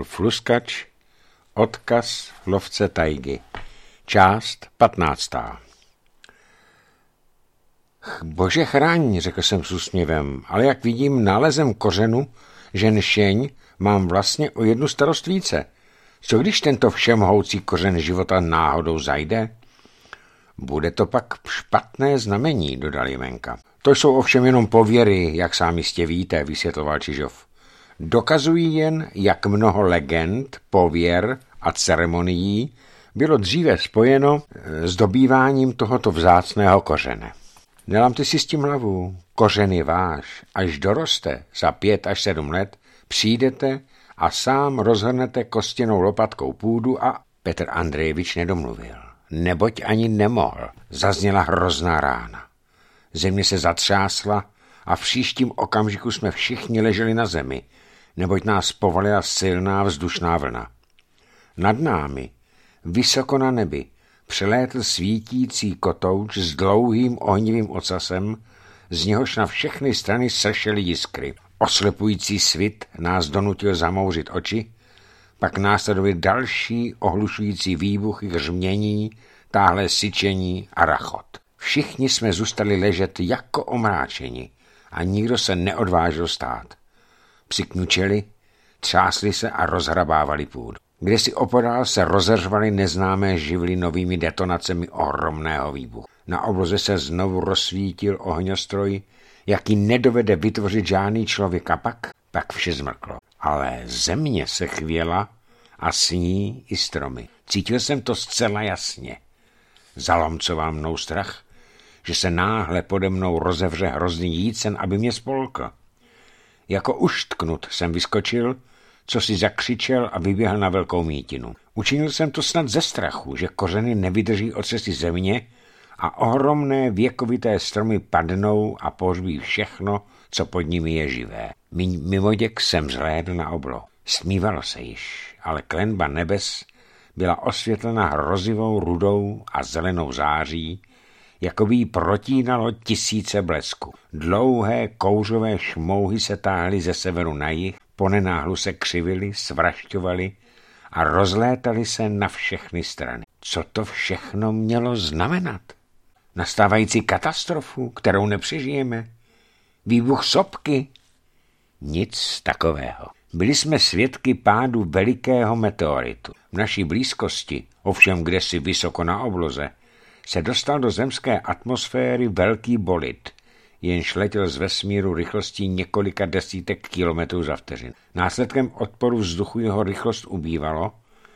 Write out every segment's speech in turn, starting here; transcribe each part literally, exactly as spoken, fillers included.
Rudolf Luskač, Odkaz lovce tajgy, část patnáctá. Bože chráň, řekl jsem s úsměvem, ale jak vidím nálezem kořenu, že nšeň mám vlastně o jednu starost více. Co když tento všemohoucí kořen života náhodou zajde? Bude to pak špatné znamení, dodal Jemenka. To jsou ovšem jenom pověry, jak sám jistě víte, vysvětloval Čižov. Dokazují jen, jak mnoho legend, pověr a ceremonií bylo dříve spojeno s dobýváním tohoto vzácného kořene. Nelámte si s tím hlavu, kořen je váš, až doroste za pět až sedm let, přijdete a sám rozhrnete kostěnou lopatkou půdu a Petr Andrejevič nedomluvil. Neboť ani nemohl, zazněla hrozná rána. Země se zatřásla a v příštím okamžiku jsme všichni leželi na zemi, neboť nás povalila silná vzdušná vlna. Nad námi, vysoko na nebi, přelétl svítící kotouč s dlouhým ohnivým ocasem, z něhož na všechny strany sršely jiskry. Oslepující svit nás donutil zamouřit oči, pak následovaly další ohlušující výbuchy, hřmění, táhlé syčení a rachot. Všichni jsme zůstali ležet jako omráčeni a nikdo se neodvážil stát. Psi knučeli, třásli se a rozhrabávali půdu. Kdesi opodál se rozeřvaly neznámé živly novými detonacemi ohromného výbuchu. Na obloze se znovu rozsvítil ohňostroj, jaký nedovede vytvořit žádný člověk, a pak, pak vše zmrklo. Ale země se chvěla a s ní i stromy. Cítil jsem to zcela jasně. Zalomcoval mnou strach, že se náhle pode mnou rozevře hrozný jícen, aby mě spolkl. Jako uštknut jsem vyskočil, co si zakřičel a vyběhl na velkou mítinu. Učinil jsem to snad ze strachu, že kořeny nevydrží otřesy země a ohromné věkovité stromy padnou a pohřbí všechno, co pod nimi je živé. Mimoděk jsem zhlédl na oblohu. Stmívalo se již, ale klenba nebes byla osvětlena hrozivou rudou a zelenou září, jako by jí protínalo tisíce blesku. Dlouhé kouřové šmouhy se táhly ze severu na jih, po nenáhlu se křivily, svrašťovaly a rozlétaly se na všechny strany. Co to všechno mělo znamenat? Nastávající katastrofu, kterou nepřežijeme? Výbuch sopky? Nic takového. Byli jsme svědky pádu velikého meteoritu. V naší blízkosti, ovšem kdesi vysoko na obloze, se dostal do zemské atmosféry velký bolid, jenž letěl z vesmíru rychlostí několika desítek kilometrů za vteřinu. Následkem odporu vzduchu jeho rychlost ubývalo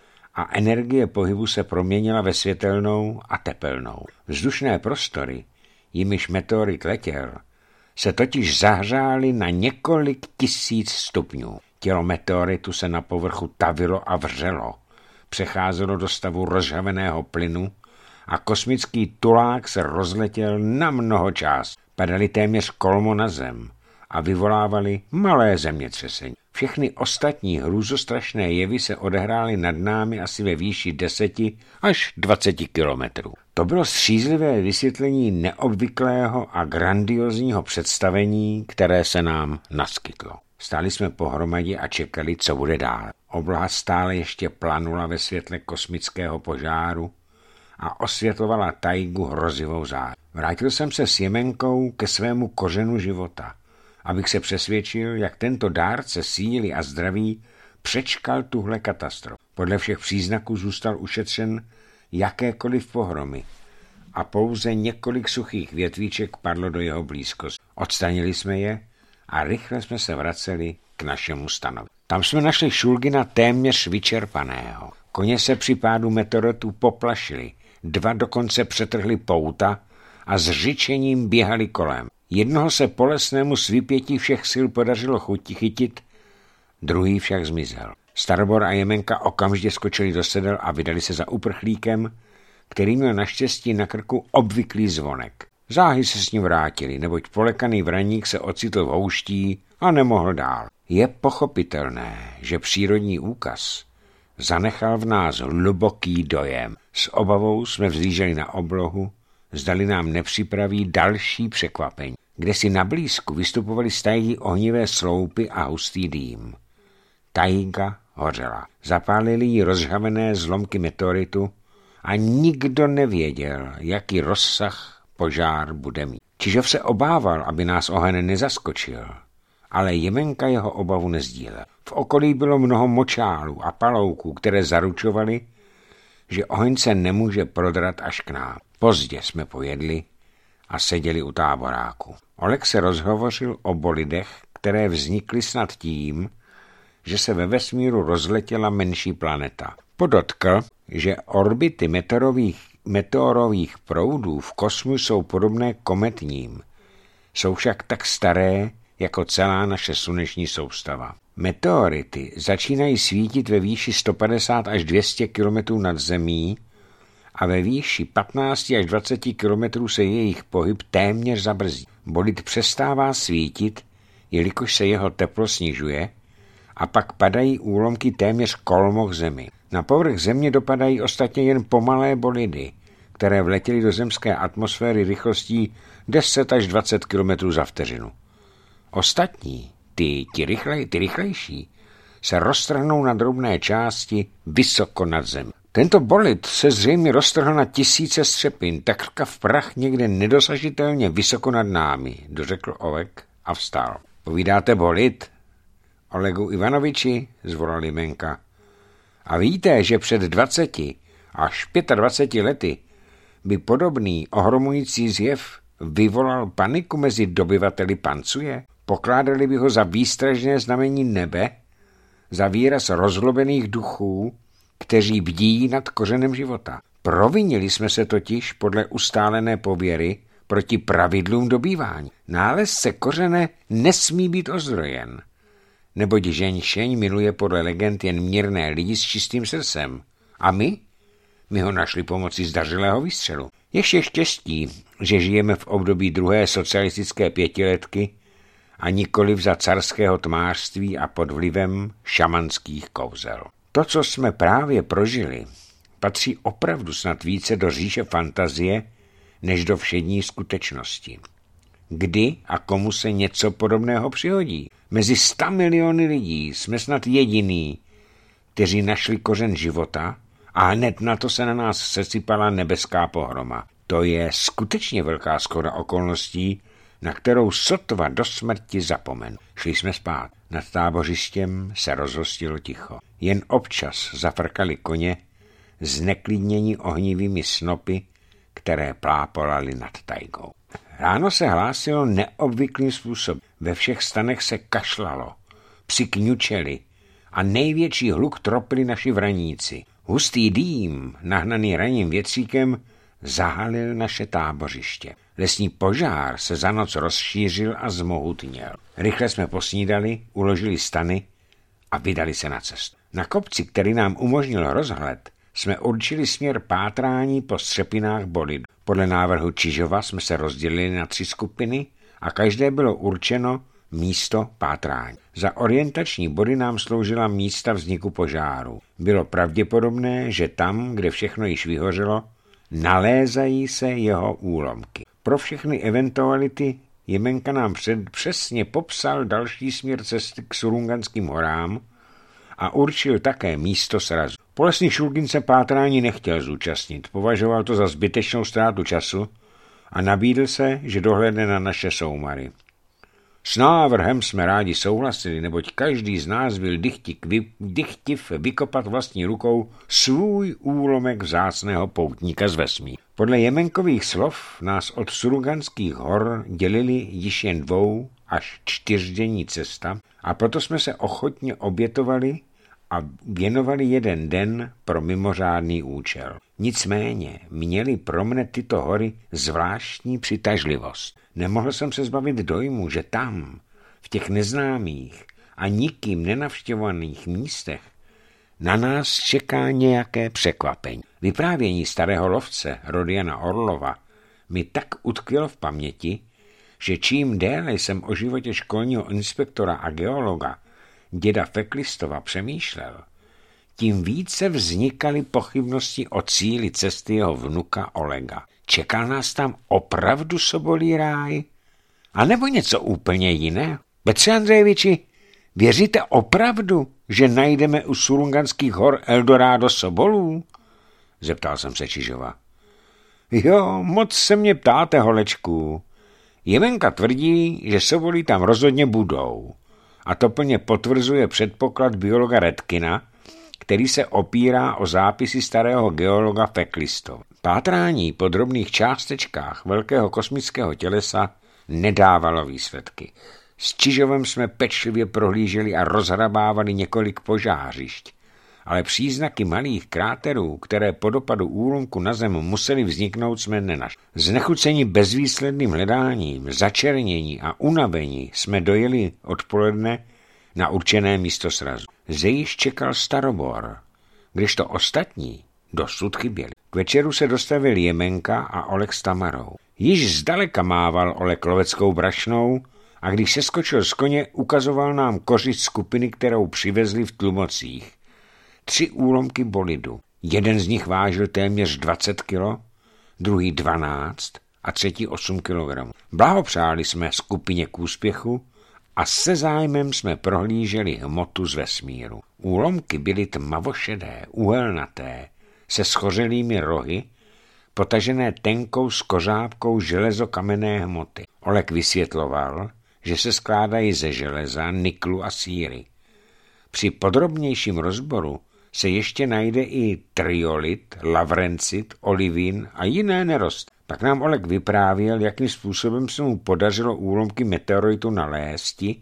a energie pohybu se proměnila ve světelnou a tepelnou. Vzdušné prostory, jimiž meteorit letěl, se totiž zahřály na několik tisíc stupňů. Tělo meteoritu se na povrchu tavilo a vřelo, přecházelo do stavu rozžhaveného plynu a kosmický tulák se rozletěl na mnoho část. Padaly téměř kolmo na zem a vyvolávali malé zemětřesení. Všechny ostatní hrůzostrašné jevy se odehrály nad námi asi ve výši deseti až dvaceti kilometrů. To bylo střízlivé vysvětlení neobvyklého a grandiozního představení, které se nám naskytlo. Stáli jsme pohromadě a čekali, co bude dál. Obloha stále ještě planula ve světle kosmického požáru a osvětlovala tajgu hrozivou záři. Vrátil jsem se s Jemenkou ke svému kořenu života, abych se přesvědčil, jak tento dárce síly a zdraví přečkal tuhle katastrofu. Podle všech příznaků zůstal ušetřen jakékoliv pohromy a pouze několik suchých větvíček padlo do jeho blízkosti. Odstranili jsme je a rychle jsme se vraceli k našemu stanovi. Tam jsme našli Šulgina téměř vyčerpaného. Koně se při pádu meteoritu poplašili, dva dokonce přetrhli pouta a s řičením běhali kolem. Jednoho se po lesnému s vypětí všech sil podařilo chytit, druhý však zmizel. Starobor a Jemenka okamžitě skočili do sedel a vydali se za uprchlíkem, který měl naštěstí na krku obvyklý zvonek. Záhy se s ním vrátili, neboť polekaný vraník se ocitl v houští a nemohl dál. Je pochopitelné, že přírodní úkaz zanechal v nás hluboký dojem. S obavou jsme vzlíželi na oblohu, zdali nám nepřipraví další překvapení. Kdesi na blízku vystupovaly z tajgy ohnivé sloupy a hustý dým. Tajga hořela. Zapálili ji rozžhavené zlomky meteoritu a nikdo nevěděl, jaký rozsah požár bude mít. Čižov se obával, aby nás oheň nezaskočil, ale Jemenka jeho obavu nezdílela. V okolí bylo mnoho močálů a palouků, které zaručovaly, že oheň se nemůže prodrat až k nám. Pozdě jsme pojedli a seděli u táboráku. Oleg se rozhovořil o bolidech, které vznikly snad tím, že se ve vesmíru rozletěla menší planeta. Podotkl, že orbity meteorových, meteorových proudů v kosmu jsou podobné kometním. Jsou však tak staré, jako celá naše sluneční soustava. Meteority začínají svítit ve výši sto padesát až dvě stě kilometrů nad zemí a ve výši patnáct až dvacet kilometrů se jejich pohyb téměř zabrzdí. Bolid přestává svítit, jelikož se jeho teplo snižuje, a pak padají úlomky téměř kolmo k zemi. Na povrch země dopadají ostatně jen pomalé bolidy, které vletěly do zemské atmosféry rychlostí deset až dvacet kilometrů za vteřinu. Ostatní, ty, ty, rychlej, ty rychlejší, se roztrhnou na drobné části vysoko nad zemi. Tento bolid se zřejmě roztrhl na tisíce střepin, takřka v prach někde nedosažitelně vysoko nad námi, dořekl Oleg a vstal. Povídáte bolid? Olegu Ivanoviči, zvolal Jemenka. A víte, že před dvaceti až dvaceti pěti lety by podobný ohromující zjev vyvolal paniku mezi dobyvateli Pancuje? Pokládali by ho za výstražné znamení nebe, za výraz rozlobených duchů, kteří bdí nad kořenem života. Provinili jsme se totiž podle ustálené pověry proti pravidlům dobývání. Nálezce kořene nesmí být ozdrojen, neboť ženšeň miluje podle legend jen mírné lidi s čistým srdcem. A my? My ho našli pomocí zdařilého výstřelu. Ještě štěstí, že žijeme v období druhé socialistické pětiletky a nikoliv za carského tmářství a pod vlivem šamanských kouzel. To, co jsme právě prožili, patří opravdu snad více do říše fantazie, než do všední skutečnosti. Kdy a komu se něco podobného přihodí? Mezi sta miliony lidí jsme snad jediný, kteří našli kořen života a hned na to se na nás sesypala nebeská pohroma. To je skutečně velká shoda okolností, na kterou sotva do smrti zapomenu. Šli jsme spát. Nad tábořištěm se rozhostilo ticho. Jen občas zafrkali koně, zneklidnění ohnivými snopy, které plápolaly nad tajgou. Ráno se hlásilo neobvyklým způsobem. Ve všech stanech se kašlalo, psi kňučeli a největší hluk tropili naši vraníci. Hustý dým, nahnaný ranním větříkem, zahalil naše tábořiště. Lesní požár se za noc rozšířil a zmohutněl. Rychle jsme posnídali, uložili stany a vydali se na cestu. Na kopci, který nám umožnil rozhled, jsme určili směr pátrání po střepinách bolidu. Podle návrhu Čižova jsme se rozdělili na tři skupiny a každé bylo určeno místo pátrání. Za orientační body nám sloužila místa vzniku požáru. Bylo pravděpodobné, že tam, kde všechno již vyhořelo, nalézají se jeho úlomky. Pro všechny eventuality Jemenka nám před, přesně popsal další směr cesty k Surunganským horám a určil také místo srazu. Polesný Šulgin se pátrání nechtěl zúčastnit, považoval to za zbytečnou ztrátu času a nabídl se, že dohlédne na naše soumary. S návrhem jsme rádi souhlasili, neboť každý z nás byl dychtiv vykopat vlastní rukou svůj úlomek vzácného poutníka z vesmíru. Podle Jemenkových slov nás od Surunganských hor dělili již jen dvou až čtyřdenní cesta a proto jsme se ochotně obětovali a věnovali jeden den pro mimořádný účel. Nicméně měli pro mne tyto hory zvláštní přitažlivost. Nemohl jsem se zbavit dojmu, že tam, v těch neznámých a nikým nenavštěvovaných místech, na nás čeká nějaké překvapení. Vyprávění starého lovce Rodiana Orlova mi tak utkvělo v paměti, že čím déle jsem o životě školního inspektora a geologa děda Feklistova přemýšlel, tím více vznikaly pochybnosti o cíli cesty jeho vnuka Olega. Čekal nás tam opravdu sobolí ráj? A nebo něco úplně jiného? Petře Andrejeviči, věříte opravdu, že najdeme u Surunganských hor Eldorado sobolů? Zeptal jsem se Čižova. Jo, moc se mě ptáte, holečku. Jemenka tvrdí, že sobolí tam rozhodně budou. A to plně potvrzuje předpoklad biologa Redkina, který se opírá o zápisy starého geologa Fecklistova. Pátrání po drobných částečkách velkého kosmického tělesa nedávalo výsledky. S Čižovem jsme pečlivě prohlíželi a rozhrabávali několik požářišť, ale příznaky malých kráterů, které po dopadu úlomku na zem museli vzniknout, jsme nenašli. Znechuceni bezvýsledným hledáním, začernění a unavení jsme dojeli odpoledne na určené místo srazu. Zde již čekal Starobor, kdežto ostatní dosud chyběli. K večeru se dostavil Jemenka a Olek s Tamarou. Již zdaleka mával Olek loveckou brašnou a když se skočil z koně, ukazoval nám kořist skupiny, kterou přivezli v Tlumocích. Tři úlomky bolidu. Jeden z nich vážil téměř dvacet kilo, druhý dvanáct a třetí osm kilogramů. Blahopřáli jsme skupině k úspěchu a se zájmem jsme prohlíželi hmotu z vesmíru. Úlomky byly tmavošedé, uhelnaté, se schořelými rohy, potažené tenkou skořápkou železokamenné hmoty. Olek vysvětloval, že se skládají ze železa, niklu a síry. Při podrobnějším rozboru se ještě najde i triolit, lavrencit, olivin a jiné nerosty. Pak nám Olek vyprávěl, jakým způsobem se mu podařilo úlomky meteoritu nalézti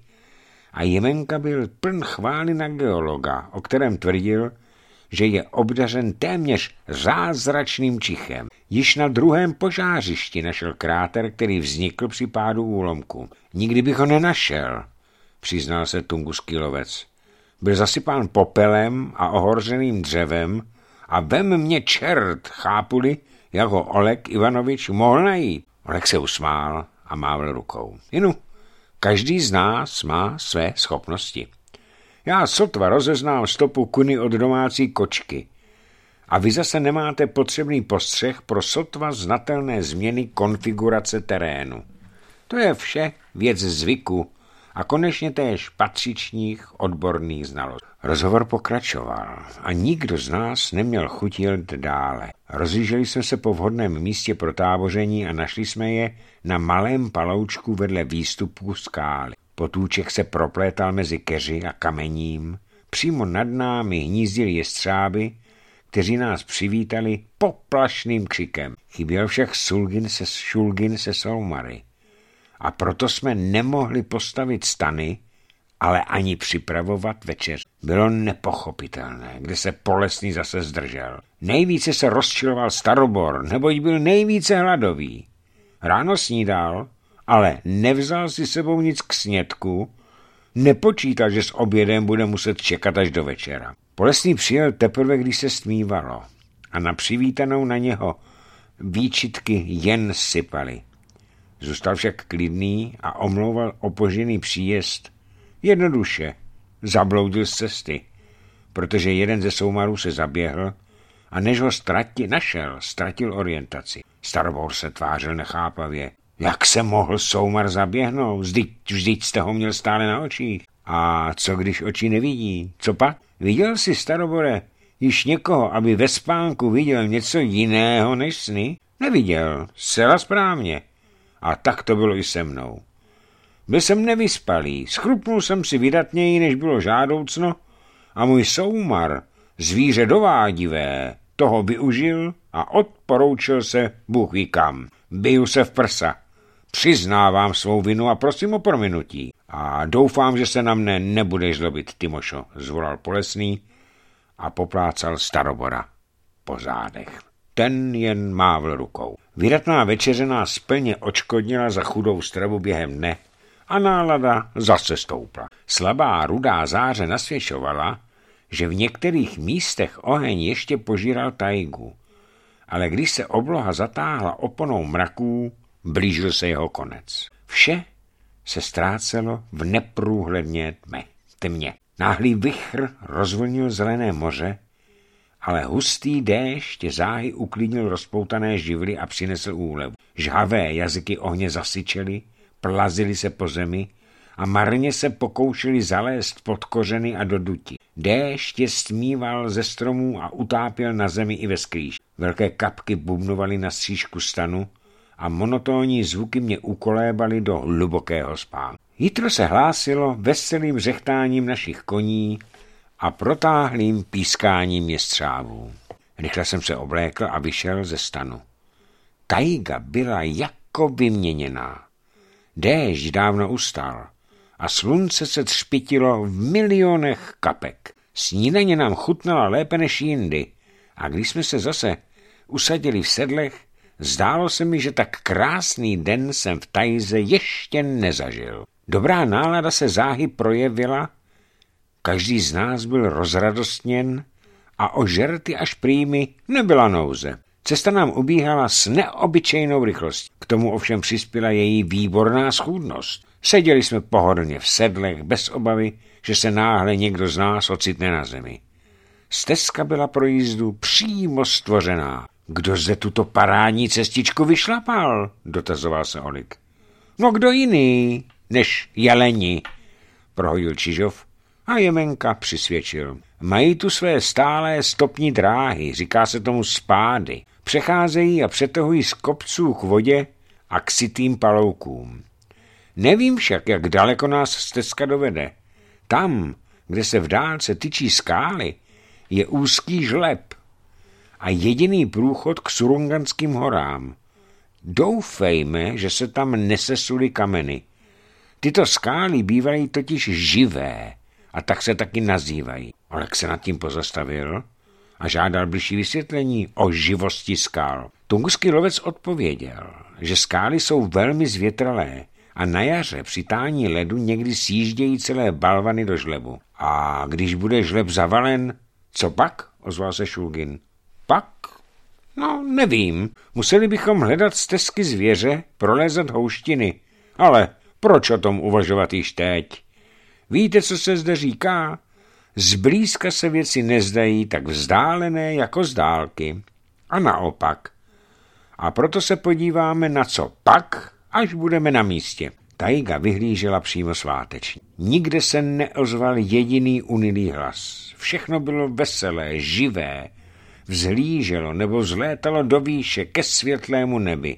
a Jemenka byl pln chvály na geologa, o kterém tvrdil, že je obdařen téměř zázračným čichem. Již na druhém požářišti našel kráter, který vznikl při pádu úlomku. Nikdy bych ho nenašel, přiznal se tunguský lovec. Byl zasypán popelem a ohořeným dřevem a vem mě čert, chápuli, jak ho Olek Ivanovič mohl najít. Olek se usmál a mával rukou. Jinu, každý z nás má své schopnosti. Já sotva rozeznám stopu kuny od domácí kočky. A vy zase nemáte potřebný postřeh pro sotva znatelné změny konfigurace terénu. To je vše věc zvyku a konečně též patřičních odborných znalostí. Rozhovor pokračoval a nikdo z nás neměl chuť jít dále. Rozjížděli jsme se po vhodném místě pro táboření a našli jsme je na malém paloučku vedle výstupu skály. Potůček se proplétal mezi keři a kamením. Přímo nad námi hnízdili jestřáby, kteří nás přivítali poplašným křikem. Chyběl však Sulgin se, Šulgin se Soumary. A proto jsme nemohli postavit stany, ale ani připravovat večeř. Bylo nepochopitelné, kde se Polesný zase zdržel. Nejvíce se rozčiloval Starobor, neboť byl nejvíce hladový. Ráno snídal, ale nevzal si sebou nic k snědku, nepočítal, že s obědem bude muset čekat až do večera. Polesný přijel teprve, když se stmívalo a na přivítanou na něho výčitky jen sypaly. Zůstal však klidný a omlouval opožděný příjezd. Jednoduše zabloudil z cesty, protože jeden ze soumarů se zaběhl a než ho ztrati, našel, ztratil orientaci. Starobor se tvářil nechápavě. Jak se mohl soumar zaběhnout? Vždyť, vždyť jste ho měl stále na očích. A co když oči nevidí? Co pak? Viděl jsi, Starobore, již někoho, aby ve spánku viděl něco jiného než sny? Neviděl, zcela správně. A tak to bylo i se mnou. Byl jsem nevyspalý, schrupnul jsem si vydatněji, než bylo žádoucno, a můj soumar, zvíře dovádivé, toho využil a odporoučil se Bůh ví kam. Biju se v prsa. Přiznávám svou vinu a prosím o prominutí. A doufám, že se na mne nebudeš zlobit, Timošo, zvolal Polesný a poplácal Starobora po zádech. Ten jen mávl rukou. Vydatná večeře nás plně odškodnila za chudou stravu během dne a nálada zase stoupla. Slabá rudá záře nasvědčovala, že v některých místech oheň ještě požíral tajgu, ale když se obloha zatáhla oponou mraků, blížil se jeho konec. Vše se ztrácelo v neprůhledně tmě. tmě. Náhlý vichr rozvlnil zelené moře, ale hustý déšť záhy uklidnil rozpoutané živly a přinesl úlevu. Žhavé jazyky ohně zasyčely, plazily se po zemi a marně se pokoušeli zalézt pod kořeny a do duti. Déšť je stmíval ze stromů a utápěl na zemi i ve skrýš. Velké kapky bubnovaly na střížku stanu a monotónní zvuky mě ukolébaly do hlubokého spánku. Jitro se hlásilo veselým řechtáním našich koní a protáhlým pískáním jestřábů. Rychle jsem se oblékl a vyšel ze stanu. Tajga byla jako vyměněná. Déšť dávno ustal a slunce se třpitilo v milionech kapek. Snídaně nám chutnala lépe než jindy a když jsme se zase usadili v sedlech, zdálo se mi, že tak krásný den jsem v Tajze ještě nezažil. Dobrá nálada se záhy projevila, každý z nás byl rozradostněn a o žerty až prýmy nebyla nouze. Cesta nám ubíhala s neobyčejnou rychlostí. K tomu ovšem přispěla její výborná schůdnost. Seděli jsme pohodlně v sedlech bez obavy, že se náhle někdo z nás ocitne na zemi. Stezka byla pro jízdu přímo stvořená. Kdo zde tuto parádní cestičku vyšlapal? Dotazoval se Olik. No kdo jiný než jeleni, prohodil Čižov a Jemenka přisvědčil. Mají tu své stálé stopní dráhy, říká se tomu spády. Přecházejí a přetahují z kopců k vodě a k sytým paloukům. Nevím však, jak daleko nás stezka dovede. Tam, kde se v dálce tyčí skály, je úzký žleb a jediný průchod k Surunganským horám. Doufejme, že se tam nesesuly kameny. Tyto skály bývají totiž živé a tak se taky nazývají. Olek se nad tím pozastavil a žádal bližší vysvětlení o živosti skál. Tunguský lovec odpověděl, že skály jsou velmi zvětralé a na jaře při tání ledu někdy sjíždějí celé balvany do žlebu. A když bude žleb zavalen, co pak? Ozval se Šulgin. Pak? No, nevím. Museli bychom hledat stezky zvěře, prolézat houštiny. Ale proč o tom uvažovat již teď? Víte, co se zde říká? Zblízka se věci nezdají tak vzdálené jako z dálky. A naopak. A proto se podíváme na co pak, až budeme na místě. Tajga vyhlížela přímo svátečně. Nikde se neozval jediný unilý hlas. Všechno bylo veselé, živé. Vzhlíželo nebo vzlétalo do výše ke světlému nebi.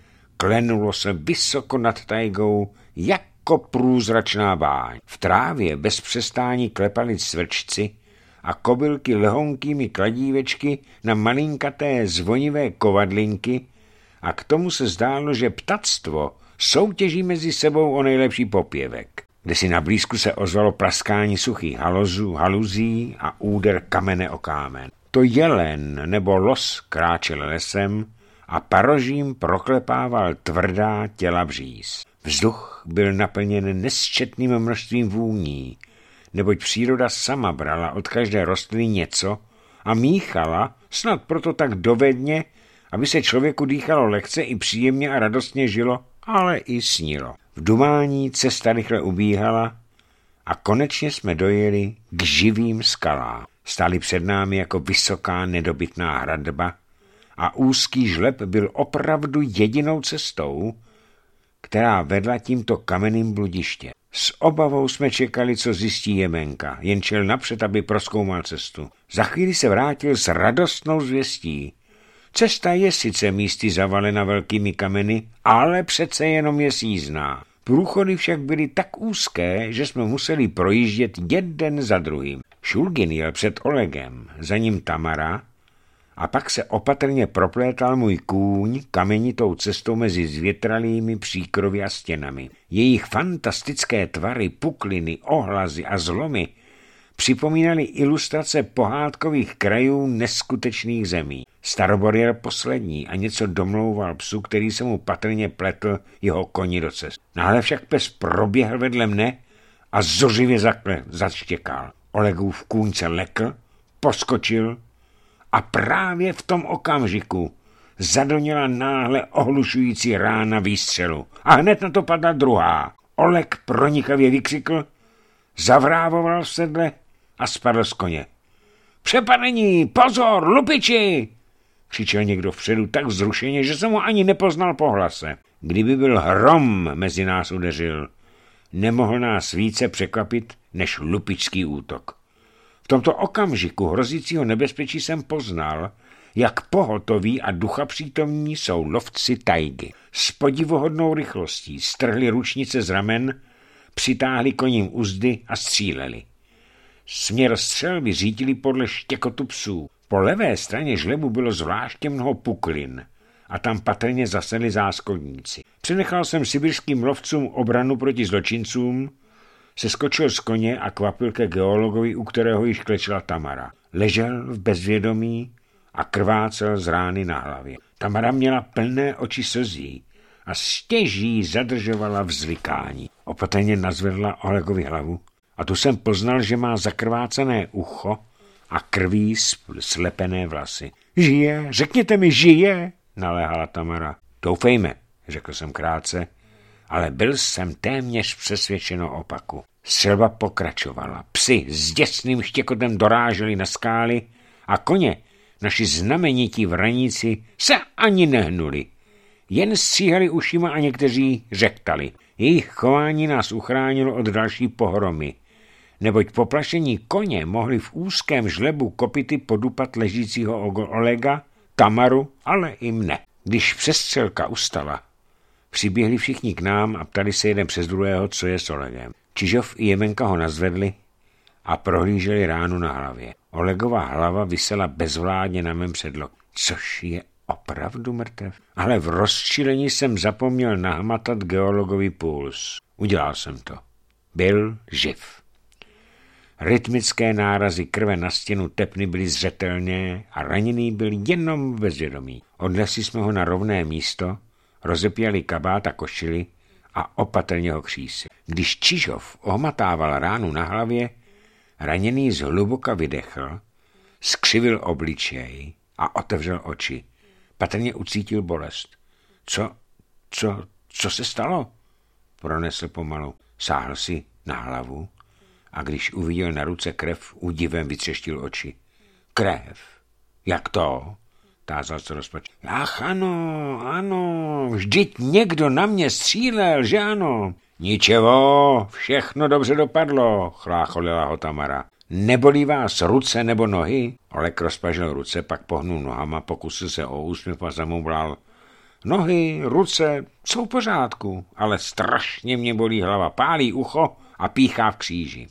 Klenulo se vysoko nad tajgou jako průzračná báň. V trávě bez přestání klepali cvrčci a kobylky lehonkými kladívečky na malinkaté zvonivé kovadlinky a k tomu se zdálo, že ptactvo soutěží mezi sebou o nejlepší popěvek. Kdesi na blízku se ozvalo praskání suchých halozů, haluzí a úder kamene o kámen. To jelen nebo los kráčel lesem a parožím proklepával tvrdá těla bříz. Vzduch byl naplněn nesčetným množstvím vůní, neboť příroda sama brala od každé rostliny něco a míchala, snad proto tak dovedně, aby se člověku dýchalo lehce i příjemně a radostně žilo, ale i snilo. V dumání cesta rychle ubíhala a konečně jsme dojeli k živým skalám. Stály před námi jako vysoká nedobytná hradba a úzký žleb byl opravdu jedinou cestou, která vedla tímto kamenným bludiště. S obavou jsme čekali, co zjistí Jemenka, jen šel napřed, aby prozkoumal cestu. Za chvíli se vrátil s radostnou zvěstí. Cesta je sice místy zavalena velkými kameny, ale přece jenom je sjízdná. Průchody však byly tak úzké, že jsme museli projíždět jeden za druhým. Šulgin jel před Olegem, za ním Tamara a pak se opatrně proplétal můj kůň kamenitou cestou mezi zvětralými příkrovy a stěnami. Jejich fantastické tvary, pukliny, ohlazy a zlomy připomínaly ilustrace pohádkových krajů neskutečných zemí. Starobor jel poslední a něco domlouval psu, který se mu patrně pletl jeho koni do cest. Náhle však pes proběhl vedle mne a zořivě zakle, zaštěkal. Olegův kůň se lekl, poskočil a právě v tom okamžiku zadoněla náhle ohlušující rána výstřelu. A hned na to padla druhá. Oleg pronikavě vykřikl, zavrávoval v sedle a spadl z koně. Přepadení, pozor, lupiči! Křičel někdo vpředu tak vzrušeně, že jsem ho ani nepoznal po hlase. Kdyby byl hrom, mezi nás udeřil. nemohl nás více překvapit než lupičský útok. V tomto okamžiku hrozícího nebezpečí jsem poznal, jak pohotoví a duchapřítomní jsou lovci tajgy. S podivuhodnou rychlostí strhli ručnice z ramen, přitáhli koním uzdy a stříleli. Směr střelby řídili podle štěkotu psů. Po levé straně žlebu bylo zvláště mnoho puklin a tam patrně zasedli záskodníci. Přenechal jsem sibirským lovcům obranu proti zločincům, seskočil z koně a kvapil ke geologovi, u kterého již klečela Tamara. Ležel v bezvědomí a krvácel z rány na hlavě. Tamara měla plné oči slzí a stěží zadržovala vzlikání. Opatrně nazvedla Olegovi hlavu a tu jsem poznal, že má zakrvácené ucho a krví slepené vlasy. Žije, řekněte mi, žije, naléhala Tamara. Doufejme, řekl jsem krátce, ale byl jsem téměř přesvědčen o opaku. Střelba pokračovala. Psi s děsným štěkotem doráželi na skály a koně, naši znamenití vraníci, se ani nehnuli. Jen stříhali ušima a někteří řektali. Jejich chování nás uchránilo od další pohromy, neboť poplašení koně mohli v úzkém žlebu kopyty podupat ležícího Olega, Tamaru, ale i mne. Když přestřelka ustala, přiběhli všichni k nám a ptali se jeden přes druhého, co je s Olegem. Čižov i Jemenka ho nazvedli a prohlíželi ránu na hlavě. Olegova hlava visela bezvládně na mém předloku, což je opravdu mrtev. Ale v rozčilení jsem zapomněl nahmatat geologovi puls. Udělal jsem to. Byl živ. Rytmické nárazy krve na stěnu tepny byly zřetelné a raněný byl jenom v bezvědomí. Odnesli jsme ho na rovné místo, rozepěli kabát a košili a opatrně ho křísili. Když Čižov ohmatával ránu na hlavě, raněný zhluboka vydechl, skřivil obličej a otevřel oči. Patrně ucítil bolest. Co, co, co se stalo? Pronesl pomalu. Sáhl si na hlavu a když uviděl na ruce krev, údivem vytřeštil oči. Krev? Jak to? Tázal se rozpačen. Ach ano, ano, vždyť někdo na mě střílel, že ano? Ničeho, všechno dobře dopadlo, chlácholila ho Tamara. Nebolí vás ruce nebo nohy? Oleg rozpažil ruce, pak pohnul nohama, pokusil se o úsměv a zamumlal. Nohy, ruce, jsou v pořádku, ale strašně mě bolí hlava, pálí ucho a píchá v kříži.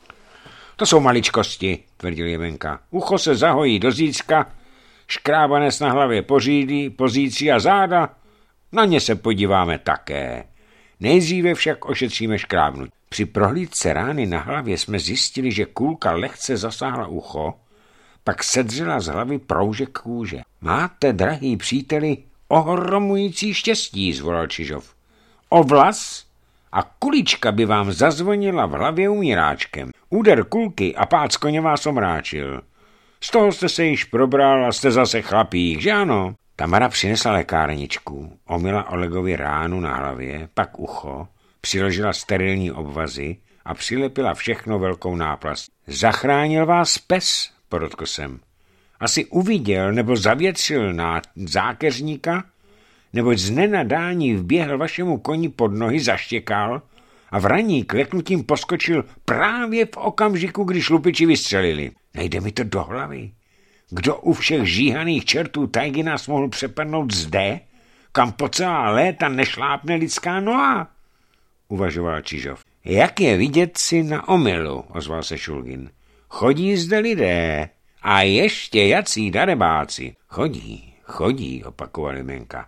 To jsou maličkosti, tvrdil Jemenka. Ucho se zahojí do zítřka, škrábanec na hlavě pořídí, pozítří a záda, na ně se podíváme také. Nejdříve však ošetříme škrábnutí. Při prohlídce rány na hlavě jsme zjistili, že kulka lehce zasáhla ucho, pak sedřela z hlavy proužek kůže. Máte, drahý příteli, ohromující štěstí, zvolal Čižov. O vlas a kulička by vám zazvonila v hlavě umíráčkem. Úder kulky a pád z koně vás omráčil. Z toho jste se již probral a jste zase chlapík, že ano? Tamara přinesla lékárničku, omyla Olegovi ránu na hlavě, pak ucho, přiložila sterilní obvazy a přilepila všechno velkou náplast. Zachránil vás pes, podotkl jsem. Asi uviděl nebo zavětřil na zákeřníka, neboť z nenadání vběhl vašemu koni pod nohy, zaštěkal a vraní kleknutím poskočil právě v okamžiku, když lupiči vystřelili. Nejde mi to do hlavy. Kdo u všech žíhaných čertů tajgy nás mohl přepadnout zde, kam po celá léta nešlápne lidská noha? Uvažoval Čižov. Jak je vidět si na omylu, ozval se Šulgin. Chodí zde lidé a ještě jací darebáci. Chodí, chodí, opakoval Jemenka.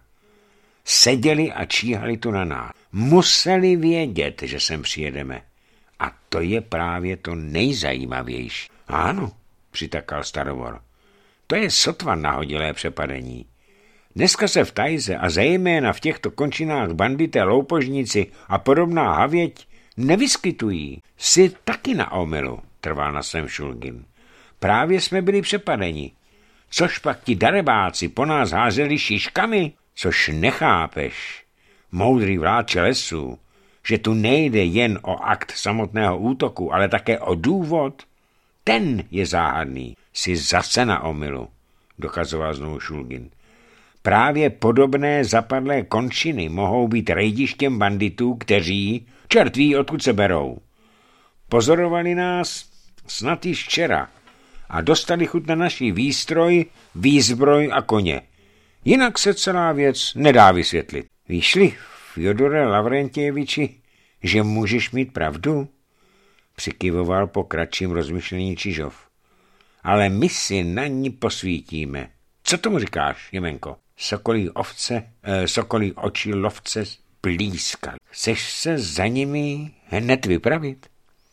Seděli a číhali tu na nás. Museli vědět, že sem přijedeme. A to je právě to nejzajímavější. Ano, přitakal Starovor. To je sotva nahodilé přepadení. Dneska se v tajze a zejména v těchto končinách bandité, loupožníci a podobná havěť nevyskytují. Jsi taky na omylu, trval na svém Šulgin. Právě jsme byli přepadeni. Což pak ti darebáci po nás házeli šiškami? Což nechápeš, moudrý vládče lesů, že tu nejde jen o akt samotného útoku, ale také o důvod. Ten je záhadný. Jsi zase na omylu, dokazoval znovu Šulgin. Právě podobné zapadlé končiny mohou být rejdištěm banditů, kteří, čert ví, odkud se berou. Pozorovali nás snad již včera a dostali chuť na naši výstroj, výzbroj a koně. Jinak se celá věc nedá vysvětlit. Víš-li, Fjodore Lavrentjeviči, že můžeš mít pravdu? Přikyvoval po kratším rozmyšlení Čižov. Ale my si na ní posvítíme. Co tomu říkáš, Jemenko? Sokolí ovce, eh, sokolí oči lovce blízkal. Chceš se za nimi hned vypravit?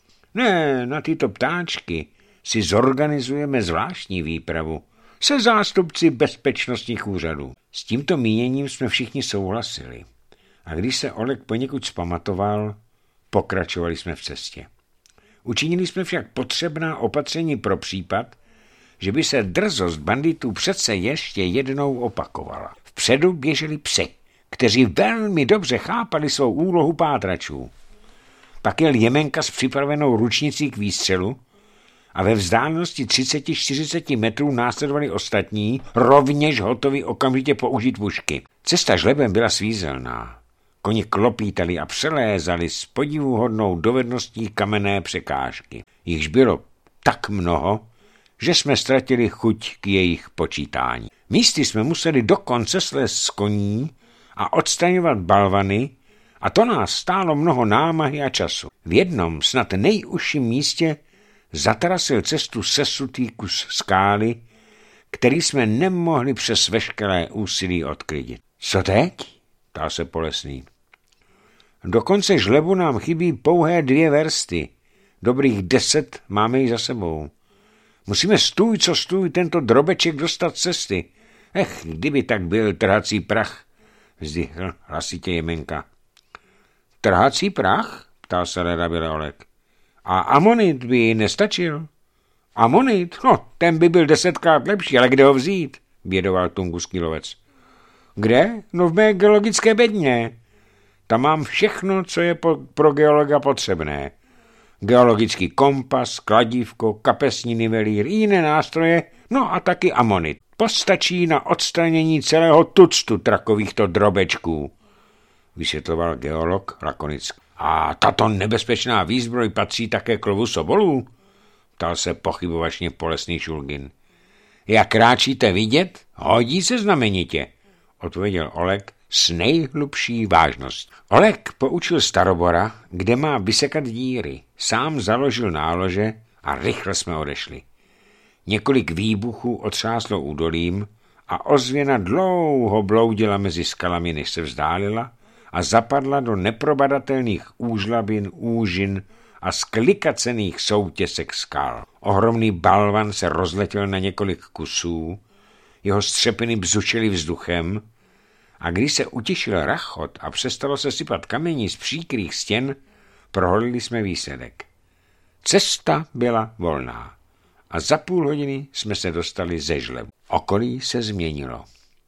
Ne, na tyto ptáčky si zorganizujeme zvláštní výpravu se zástupci bezpečnostních úřadů. S tímto míněním jsme všichni souhlasili. A když se Oleg poněkud zpamatoval, pokračovali jsme v cestě. Učinili jsme však potřebná opatření pro případ, že by se drzost banditů přece ještě jednou opakovala. Vpředu běželi psi, kteří velmi dobře chápali svou úlohu pátračů. Pak jel Jemenka s připravenou ručnicí k výstřelu a ve vzdálenosti třicet čtyřicet metrů následovali ostatní, rovněž hotovi okamžitě použít pušky. Cesta žlebem byla svízelná. Koni klopítali a přelézali s podivuhodnou dovedností kamenné překážky. Jichž bylo tak mnoho, že jsme ztratili chuť k jejich počítání. Místy jsme museli dokonce slézt z koní a odstraňovat balvany, a to nás stálo mnoho námahy a času. V jednom snad nejužším místě zatarasil cestu sesutý kus skály, který jsme nemohli přes veškeré úsilí odklidit. Co teď? Ptal se Polesný. Do konce žlebu nám chybí pouhé dvě versty. Dobrých deset máme ji za sebou. Musíme stůj, co stůj, tento drobeček dostat cesty. Ech, kdyby tak byl trhací prach, vzdychl hlasitě Jemenka. Trhací prach? Ptal se ledabile Oleg. A amonit by nestačil? Amonit? No, ten by byl desetkrát lepší, ale kde ho vzít? Bědoval tunguský lovec. Kde? No v mé geologické bedně. Tam mám všechno, co je po, pro geologa potřebné. Geologický kompas, kladívko, kapesní nivelír, jiné nástroje, no a taky amonit. Postačí na odstranění celého tuctu trakovýchto drobečků, vysvětloval geolog lakonicky. A tato nebezpečná výzbroj patří také k lovu sobolů? Ptal se pochybovačně Polesný Šulgin. Jak kráčíte vidět? Hodí se znamenitě, odpověděl Oleg s nejhlubší vážností. Oleg poučil Starobora, kde má vysekat díry. Sám založil nálože a rychle jsme odešli. Několik výbuchů otřáslo údolím a ozvěna dlouho bloudila mezi skalami, než se vzdálila a zapadla do neprobadatelných úžlabin, úžin a sklikacených soutěsek skal. Ohromný balvan se rozletěl na několik kusů, jeho střepiny bzučely vzduchem a když se utišil rachot a přestalo se sypat kamení z příkrých stěn, prohodili jsme výsledek. Cesta byla volná a za půl hodiny jsme se dostali ze žlebu. Okolí se změnilo.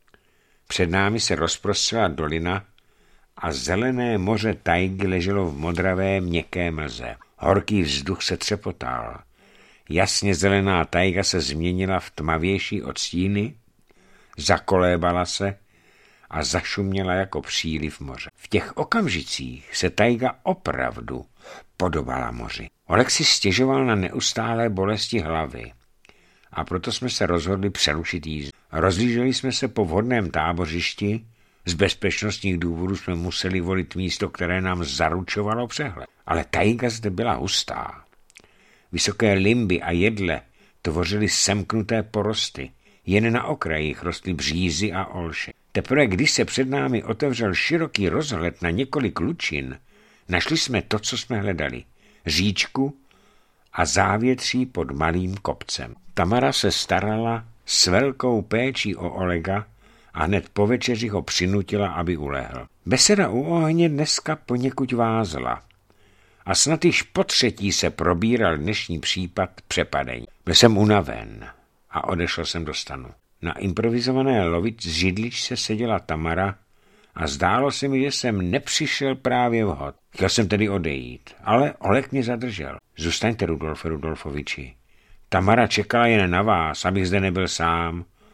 Před námi se rozprostřela dolina a zelené moře tajgy leželo v modravé měkké mlze. Horký vzduch se třepotal. Jasně zelená tajga se změnila v tmavější odstíny, zakolébala se a zašuměla jako příliv moře. V těch okamžicích se tajga opravdu podobala moři. Oleg si stěžoval na neustálé bolesti hlavy a proto jsme se rozhodli přerušit jízdu. Rozlíželi jsme se po vhodném tábořišti, z bezpečnostních důvodů jsme museli volit místo, které nám zaručovalo přehled. Ale tajga zde byla hustá. Vysoké limby a jedle tvořily semknuté porosty, jen na okrajích rostly břízy a olše. Teprve když se před námi otevřel široký rozhled na několik lučin, našli jsme to, co jsme hledali. Říčku a závětří pod malým kopcem. Tamara se starala s velkou péčí o Olega a hned po večeři ho přinutila, aby ulehl. Beseda u ohně dneska poněkud vázla a snad již po třetí se probíral dnešní případ přepadení. Byl jsem unaven a odešel jsem do stanu. Na improvizované lovič z židličce seděla Tamara a zdálo se mi, že jsem nepřišel právě vhod. Chtěl jsem tedy odejít, ale Oleg mě zadržel. Zůstaňte, Rudolfe Rudolfoviči. Tamara čekala jen na vás, abych zde nebyl sám,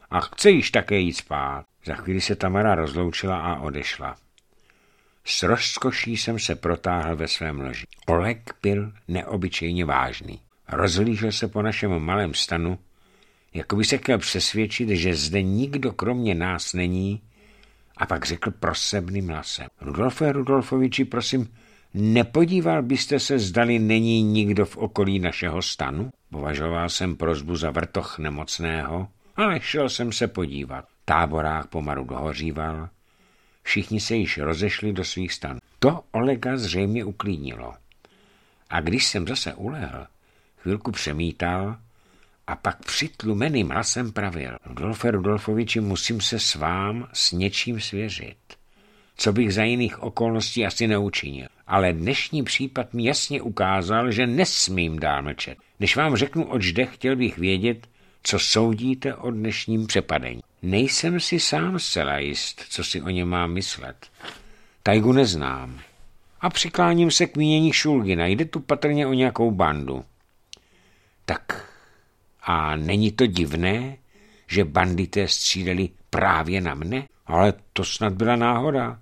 a chce již také jít spát. Za chvíli se Tamara rozloučila a odešla. S rozkoší jsem se protáhl ve svém loži. Oleg byl neobyčejně vážný. Rozhlížel se po našem malém stanu, jako by se chtěl přesvědčit, že zde nikdo kromě nás není, a pak řekl prosebným hlasem. Rudolfe Rudolfoviči, prosím, nepodíval byste se, zdali není nikdo v okolí našeho stanu? Považoval jsem prosbu za vrtoch nemocného, ale šel jsem se podívat. Táborák pomalu dohoříval. Všichni se již rozešli do svých stanů. To Olega zřejmě uklidnilo. A když jsem zase ulehl, chvilku přemítal a pak přitlumeným hlasem pravil. Rudolfe Rudolfoviči, musím se s vám s něčím svěřit. Co bych za jiných okolností asi neučinil. Ale dnešní případ mi jasně ukázal, že nesmím dál mlčet. Než vám řeknu, oč jde, chtěl bych vědět, co soudíte o dnešním přepadení. Nejsem si sám zcela jist, co si o něm mám myslet. Tajgu neznám. A přikláním se k mínění Šulgina. Jde tu patrně o nějakou bandu. Tak a není to divné, že bandité stříleli právě na mne? Ale to snad byla náhoda.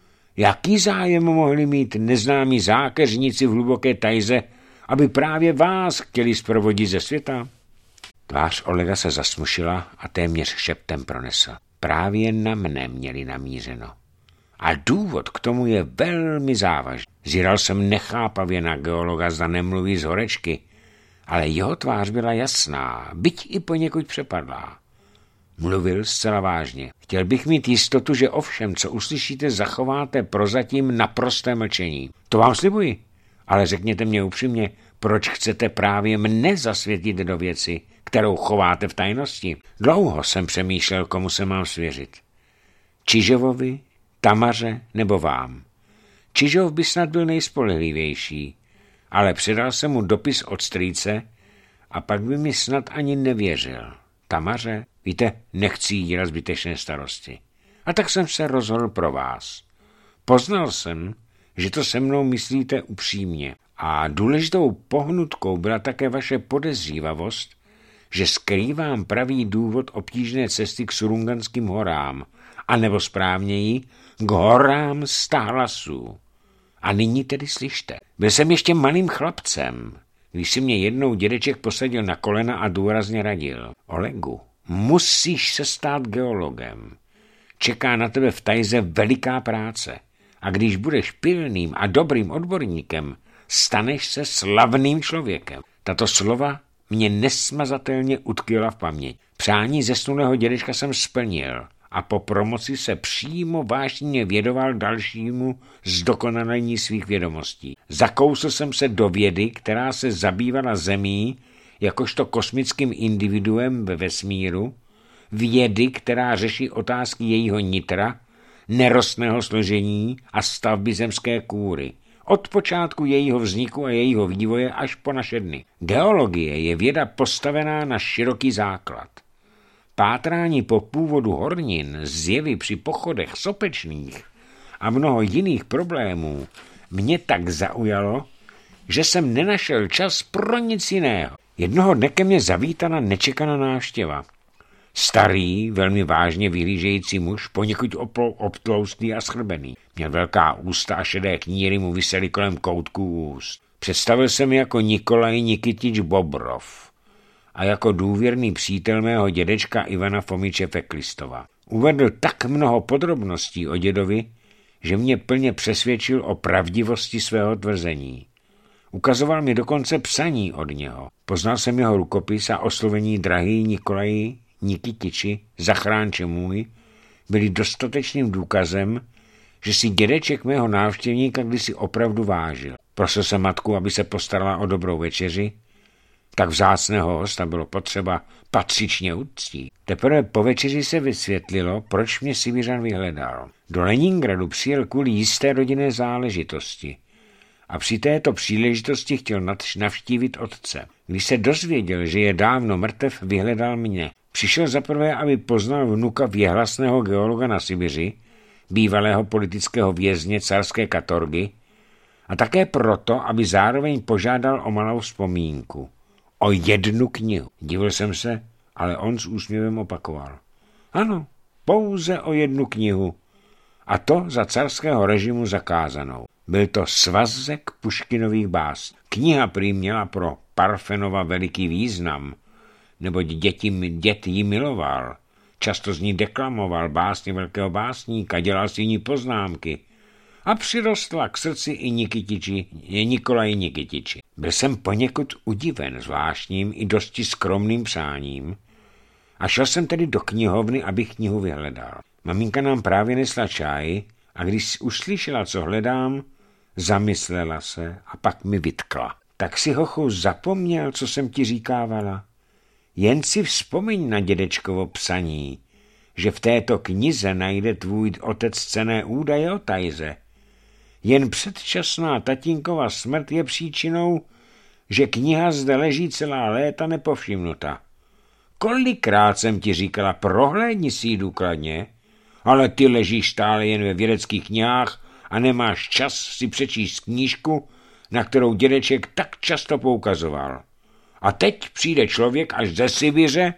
Jaký zájem mohli mít neznámí zákeřníci v hluboké tajze, aby právě vás chtěli zprovodit ze světa? Tvář Olega se zasmušila a téměř šeptem pronesl. Právě na mne měli namířeno. A důvod k tomu je velmi závažný. Zíral jsem nechápavě na geologa, zda nemluví z horečky, ale jeho tvář byla jasná, byť i poněkud přepadlá. Mluvil zcela vážně. Chtěl bych mít jistotu, že o všem, co uslyšíte, zachováte prozatím naprosté mlčení. To vám slibuji, ale řekněte mě upřímně, proč chcete právě mne zasvětit do věci, kterou chováte v tajnosti. Dlouho jsem přemýšlel, komu se mám svěřit. Čižovovi, Tamaře nebo vám. Čižov by snad byl nejspolehlivější, ale předal jsem mu dopis od strýce a pak by mi snad ani nevěřil. Tamaře, víte, nechci jí dělat zbytečné starosti. A tak jsem se rozhodl pro vás. Poznal jsem, že to se mnou myslíte upřímně. A důležitou pohnutkou byla také vaše podezřívavost, že skrývám pravý důvod obtížné cesty k Surunganským horám, anebo správněji k horám Stahlasů. A nyní tedy slyšte. Byl jsem ještě malým chlapcem, když si mě jednou dědeček posadil na kolena a důrazně radil. Olegu, musíš se stát geologem. Čeká na tebe v tajze veliká práce. A když budeš pilným a dobrým odborníkem, staneš se slavným člověkem. Tato slova mě nesmazatelně utkvěla v paměť. Přání zesnulého dědečka jsem splnil a po promoci se přímo vážně vědoval dalšímu zdokonalení svých vědomostí. Zakousl jsem se do vědy, která se zabývala zemí jakožto kosmickým individuem ve vesmíru, vědy, která řeší otázky jejího nitra, nerostného složení a stavby zemské kůry. Od počátku jejího vzniku a jejího vývoje až po naše dny. Geologie je věda postavená na široký základ. Pátrání po původu hornin, zjevy při pochodech sopečných a mnoho jiných problémů mě tak zaujalo, že jsem nenašel čas pro nic jiného. Jednoho dne ke mně zavítala nečekaná návštěva. Starý, velmi vážně vyhlížející muž, poněkud obtloustý a schrbený. Měl velká ústa a šedé kníry mu visely kolem koutků úst. Představil se mi jako Nikolaj Nikitič Bobrov a jako důvěrný přítel mého dědečka Ivana Fomiče Feklistova. Uvedl tak mnoho podrobností o dědovi, že mě plně přesvědčil o pravdivosti svého tvrzení. Ukazoval mi dokonce psaní od něho. Poznal jsem jeho rukopis a oslovení drahý Nikolaji Nikitiči, zachránče můj, byli dostatečným důkazem, že si dědeček mého návštěvníka kdysi opravdu vážil. Prosil jsem matku, aby se postarala o dobrou večeři, tak vzácného hosta bylo potřeba patřičně uctít. Teprve po večeři se vysvětlilo, proč mě Sibiřan vyhledal. Do Leningradu přijel kvůli jisté rodinné záležitosti a při této příležitosti chtěl navštívit otce. Když se dozvěděl, že je dávno mrtev, vyhledal mě. Přišel zaprvé, aby poznal vnuka věhlasného geologa na Sibiři, bývalého politického vězně carské katorgy, a také proto, aby zároveň požádal o malou vzpomínku. O jednu knihu. Divil jsem se, ale on s úsměvem opakoval. Ano, pouze o jednu knihu. A to za carského režimu zakázanou. Byl to svazek Puškinových básní. Kniha prý měla pro Parfenova veliký význam, neboť děti, dět ji miloval. Často z ní deklamoval básně velkého básníka, dělal si ní poznámky. A přirostla k srdci i Nikitiči, Nikolaji Nikitiči. Byl jsem poněkud udiven zvláštním i dosti skromným přáním a šel jsem tedy do knihovny, abych knihu vyhledal. Maminka nám právě nesla čaj a když uslyšela, co hledám, zamyslela se a pak mi vytkla. Tak si, hochu, zapomněl, co jsem ti říkávala. Jen si vzpomeň na dědečkovo psaní, že v této knize najde tvůj otec cenné údaje o Tajze. Jen předčasná tatínkova smrt je příčinou, že kniha zde leží celá léta nepovšimnuta. Kolikrát jsem ti říkala, prohlédni si ji důkladně, ale ty ležíš stále jen ve vědeckých knihách a nemáš čas si přečíst knížku, na kterou dědeček tak často poukazoval. A teď přijde člověk až ze Sibiře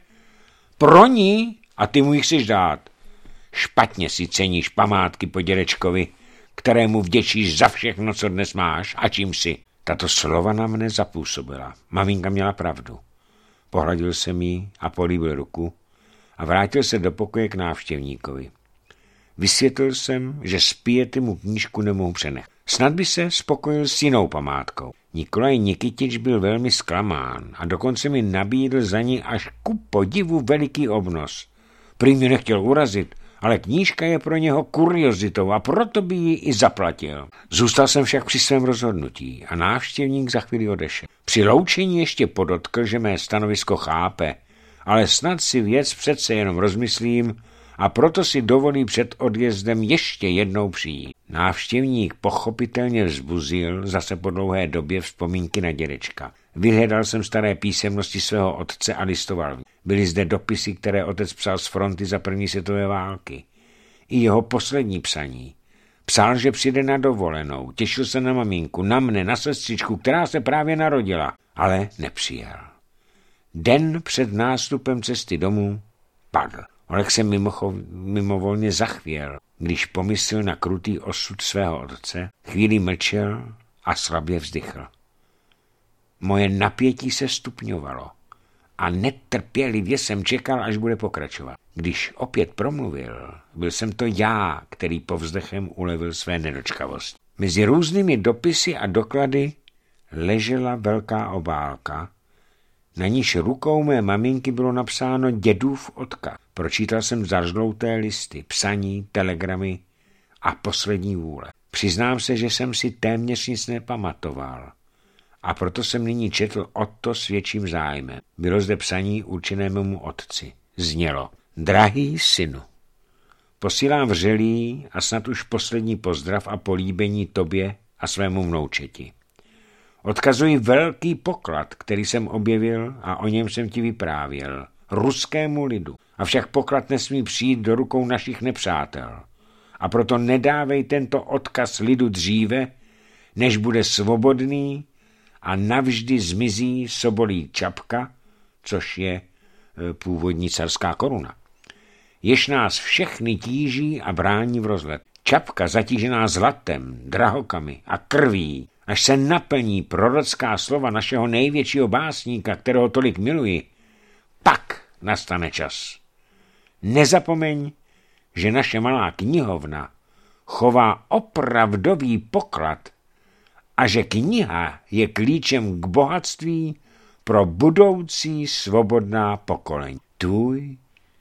pro ní a ty mu ji chceš dát. Špatně si ceníš památky po dědečkovi, kterému vděčíš za všechno, co dnes máš a čím si. Tato slova na mne zapůsobila. Maminka měla pravdu. Pohladil jsem jí a políbil ruku a vrátil se do pokoje k návštěvníkovi. Vysvětlil jsem, že z piety mu knížku nemohu přenechat. Snad by se spokojil s jinou památkou. Nikolaj Nikitič byl velmi zklamán a dokonce mi nabídl za ní až ku podivu veliký obnos. Prý mě nechtěl urazit, ale knížka je pro něho kuriozitou a proto by ji i zaplatil. Zůstal jsem však při svém rozhodnutí a návštěvník za chvíli odešel. Při loučení ještě podotkl, že mé stanovisko chápe, ale snad si věc přece jenom rozmyslím a proto si dovolí před odjezdem ještě jednou přijít. Návštěvník pochopitelně vzbuzil zase po dlouhé době vzpomínky na dědečka. Vyhledal jsem staré písemnosti svého otce a listoval. Byly zde dopisy, které otec psal z fronty za první světové války. I jeho poslední psaní. Psal, že přijde na dovolenou, těšil se na maminku, na mne, na sestřičku, která se právě narodila, ale nepřijel. Den před nástupem cesty domů padl. Olek se mimocho, mimovolně zachvěl, když pomyslel na krutý osud svého otce, chvíli mlčel a slabě vzdychl. Moje napětí se stupňovalo a netrpělivě jsem čekal, až bude pokračovat. Když opět promluvil, byl jsem to já, který povzdechem ulevil své nedočkavosti. Mezi různými dopisy a doklady ležela velká obálka, na níž rukou mé maminky bylo napsáno dědův odkaz. Pročítal jsem zažlouté listy, psaní, telegramy a poslední vůle. Přiznám se, že jsem si téměř nic nepamatoval. A proto jsem nyní četl o to s větším zájmem. Bylo zde psaní určené mému otci. Znělo: Drahý synu, posílám vřelý a snad už poslední pozdrav a políbení tobě a svému vnoučeti. Odkazuji velký poklad, který jsem objevil a o něm jsem ti vyprávěl, ruskému lidu. Avšak poklad nesmí přijít do rukou našich nepřátel. A proto nedávej tento odkaz lidu dříve, než bude svobodný a navždy zmizí sobolí čapka, což je původní carská koruna. Jež nás všechny tíží a brání v rozlet. Čapka zatížená zlatem, drahokamy a krví, až se naplní prorocká slova našeho největšího básníka, kterého tolik miluji, pak nastane čas. Nezapomeň, že naše malá knihovna chová opravdový poklad a že kniha je klíčem k bohatství pro budoucí svobodná pokolení. Tvůj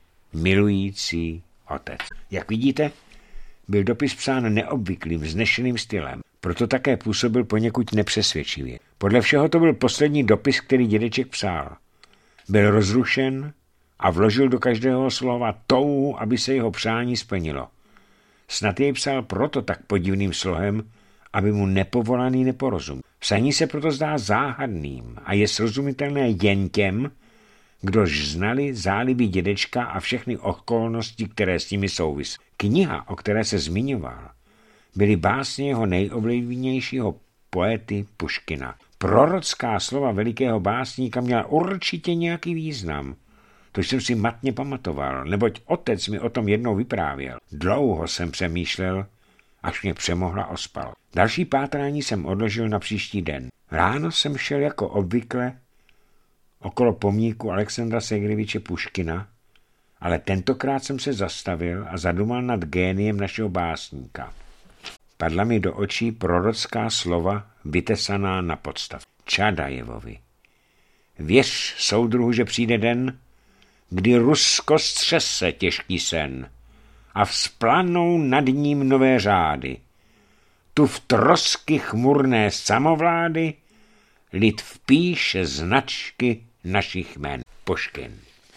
milující otec. Jak vidíte, byl dopis psán neobvyklým, vznešeným stylem. Proto také působil poněkud nepřesvědčivě. Podle všeho to byl poslední dopis, který dědeček psal. Byl rozrušen a vložil do každého slova touhu, aby se jeho přání splnilo. Snad jej psal proto tak podivným slohem, aby mu nepovolaný neporozuměl. Psaní se proto zdá záhadným a je srozumitelné jen těm, kdož znali záliby dědečka a všechny okolnosti, které s nimi souvisí. Kniha, o které se zmiňoval, byly básně jeho nejoblíbenějšího poety Puškina. Prorocká slova velikého básníka měla určitě nějaký význam. To jsem si matně pamatoval, neboť otec mi o tom jednou vyprávěl. Dlouho jsem přemýšlel, až mě přemohla ospal. Další pátrání jsem odložil na příští den. Ráno jsem šel jako obvykle okolo pomníku Alexandra Sergejeviče Puškina, ale tentokrát jsem se zastavil a zadumal nad géniem našeho básníka. Padla mi do očí prorocká slova vytesaná na podstav. Čadajevovi. Věř, soudruhu, že přijde den, kdy Rusko střese těžký sen a vzplanou nad ním nové řády. Tu v trosky chmurné samovlády lid vpíše značky našich jmen. Puškin.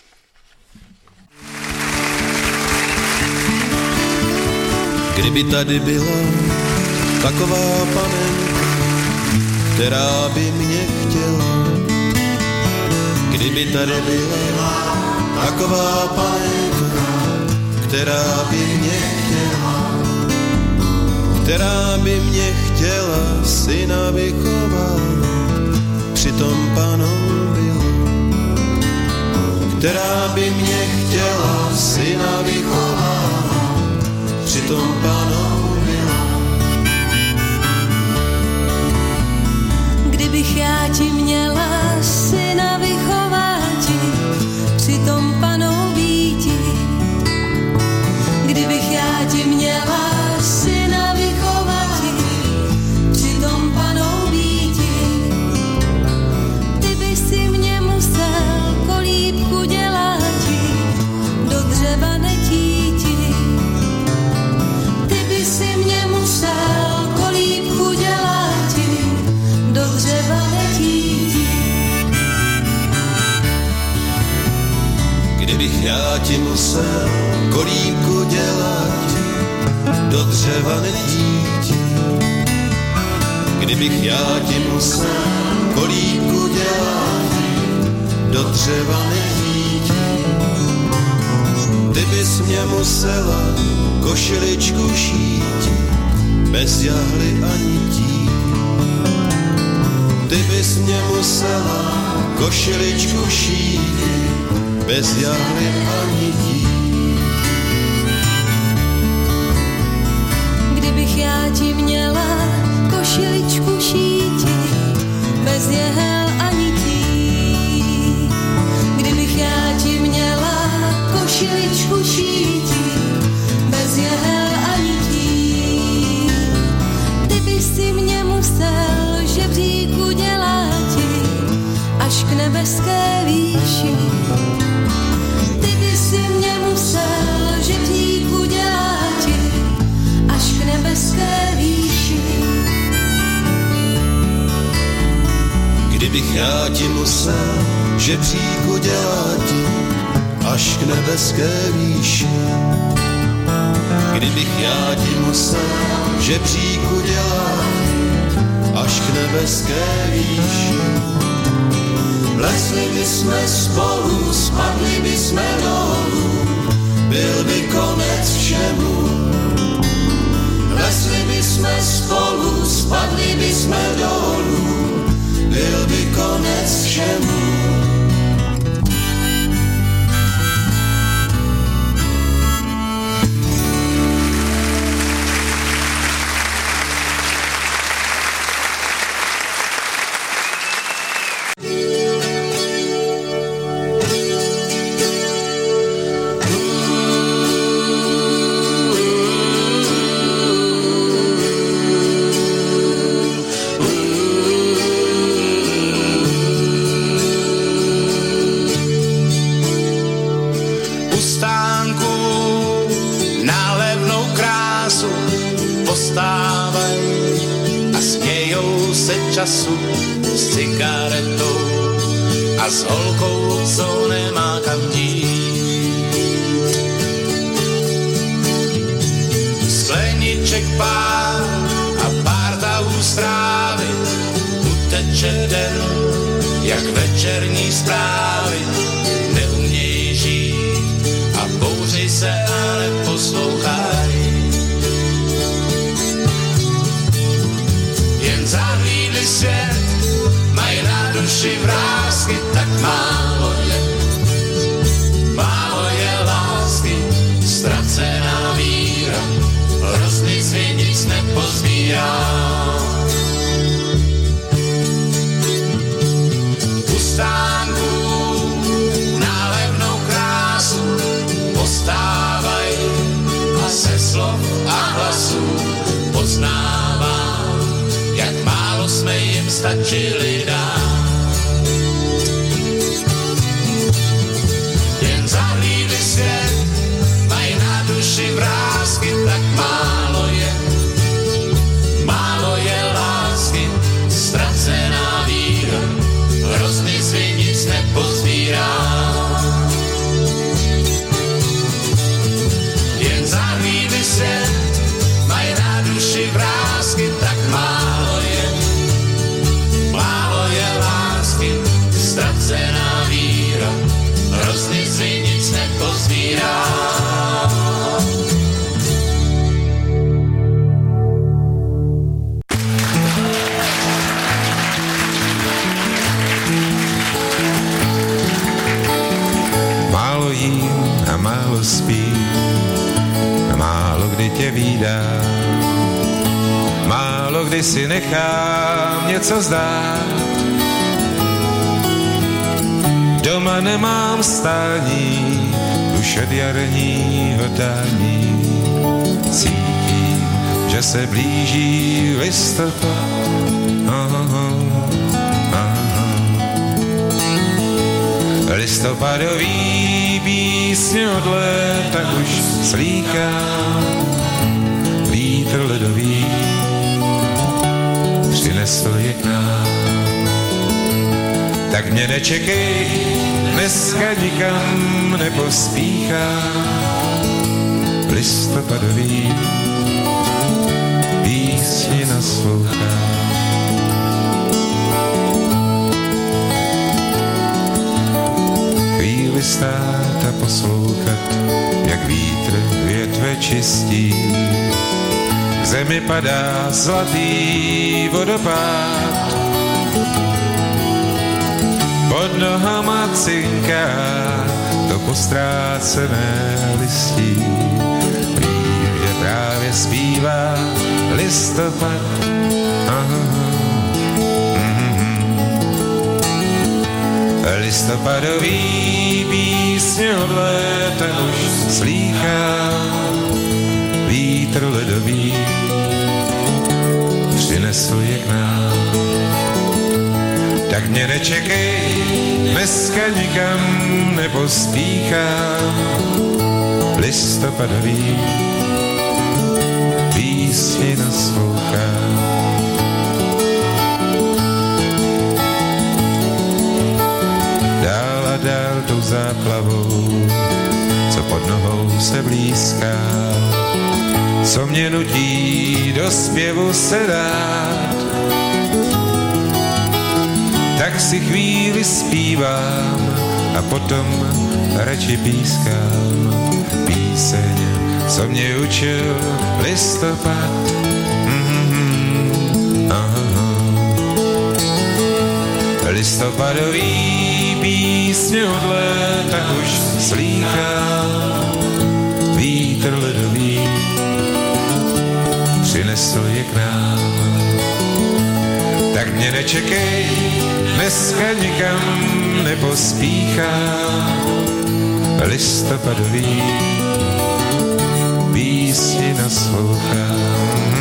Kdyby tady byla taková panenka, která by mě chtěla, kdyby tady byla taková panenka, která by mě chtěla, která by mě chtěla syna vychovat, přitom panou byla, která by mě chtěla syna vychovat, přitom panou byla. Kdybych já ti měla syna vychováti, přitom panou býti. Kdybych já ti měla syna vychováti, přitom panou býti. Ty by si mě musel kolíbku děláti, do dřeva netíti. Ty by si mě musel kolíbku děláti, do dřeva netíti. Kdybych já ti musel kolíbku dělat, do dřeva netíti. Kdybych já ti musel kolíbku dělat, do dřeva netíti. Ty bys mě musela košiličku šít, bez jahly a nití. Ty bys mě musela košiličku šít, bez jahly a nití. Kdybych já ti měla košiličku šíti, bez jehel a nití. Kdybych já ti měla košiličku šíti, bez jehel a nití. Ty bys si mě musel žebříku děláti, až k nebeské výši. Ty bys si mě musel žebříku děláti, až k nebeské výši. Kdybych já ti musel žebříku děláti, až k nebeské výši. Kdybych já ti musel žebříku děláti, až k nebeské výši. Lesli by jsme spolu, spadli by jsme dolů, byl by konec všemu. Lesli by jsme spolu, spadli by jsme dolů, byl by konec všemu. Času s cigaretou a s holkou, co nemá kam dít. Skleniček pár a pár tahů strávy, uteče den, jak večerní zprávy. Neumějí žít a bouři se, ale poslouchají. Jen zahlídli svět, mají na duši vrásky tak málo let. stačili dát. Jen zahlídli svět, mají na duši vrásky, tak málo je, málo je lásky, ztracená víra, hrozný svin nic nepozbírá. Jen zahlídli svět, mají na duši vrásky, tak málo je, málo je lásky, ztracená víra, hrozný svin nic nepozbírá. Málo jím a málo spím, a málo kdy tě vídám, málo kdy si nechám něco zdát. Doma nemám stání, už od jarního tání. Cítím, že se blíží listopad. Aha, aha. Listopadový písně od léta už slýchám. Vítr ledový přinesl je k nám. Tak mě nečekej, dneska nikam nepospíchám. Listopadový písni naslouchám. Chvíli stát a poslouchat, jak vítr větve čistí. K zemi padá zlatý vodopád, pod nohama cinká to postrácené listí. Vím, že právě zpívá listopad. Aha. Mm-hmm. Listopadový písně od léta už slýchám. Vítr ledový přinesl je k nám. Tak mě nečekej, dneska nikam nepospíchám. Listopadový písni naslouchám. Dál a dál tou záplavou, co pod nohou se blízká, co mě nutí do zpěvu se dát. Tak si chvíli zpívám a potom radši pískám píseň, co mě učil listopad. Mm-hmm. Aha. Listopadový písně od léta už slýchám. Vítr ledový přinesl je k nám. Tak mě nečekej, dneska nikam nepospíchám. Listopadový písni naslouchám.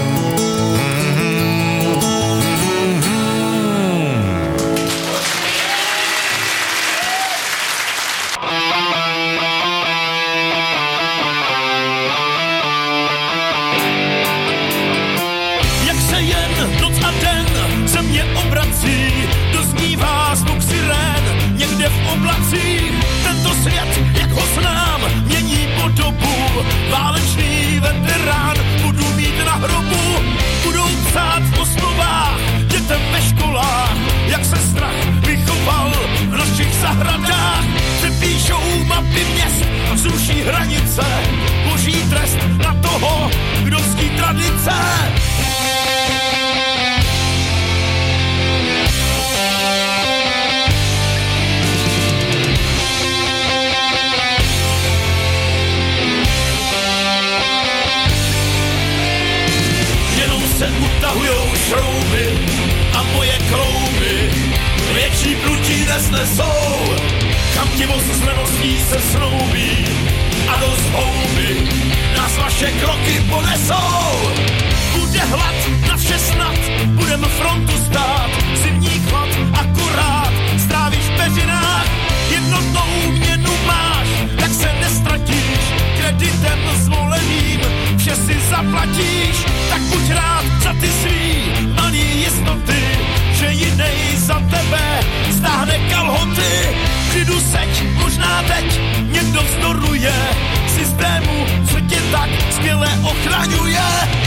Tento svět, jak ho znám, mění podobu. Válečný veterán budu mít na hrobu. Budou psát v osnovách, dětem ve školách, jak se strach vychoval v našich zahradách. Přepíšou mapy měst, zruší hranice, boží trest na toho, kdo ctí tradice. Se utahujou šrouby a moje krouby větší prutí nesnesou. Kam ti voz s neností se snoubí a do zhouby nás vaše kroky ponesou. Bude hlad na vše snad, budeme frontu stát možná teď někdo vzdoruje systému, co tě tak skvěle ochraňuje.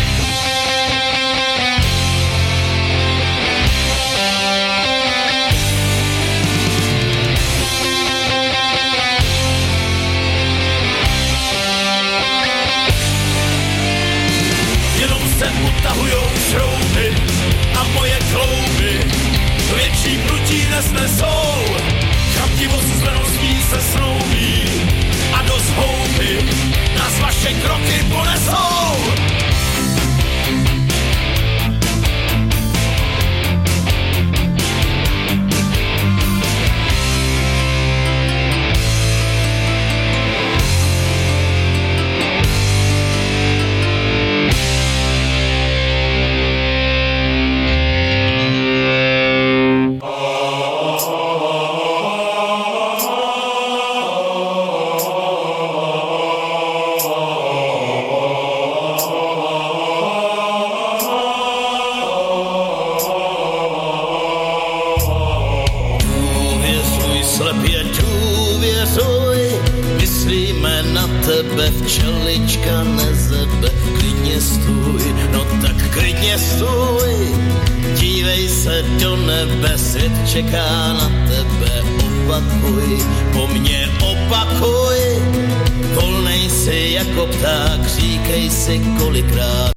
Jenom se utahujou šrouby a moje klouby větší prutí nesnesou. Chamtivost s leností se snoubí a dost houby nás vaše kroky ponesou. Včelička nezebe, klidně stůj, no tak klidně stůj. Dívej se do nebe, svět čeká na tebe, opakuj, po mně opakuj. Volnej si jako pták, říkej si kolikrát.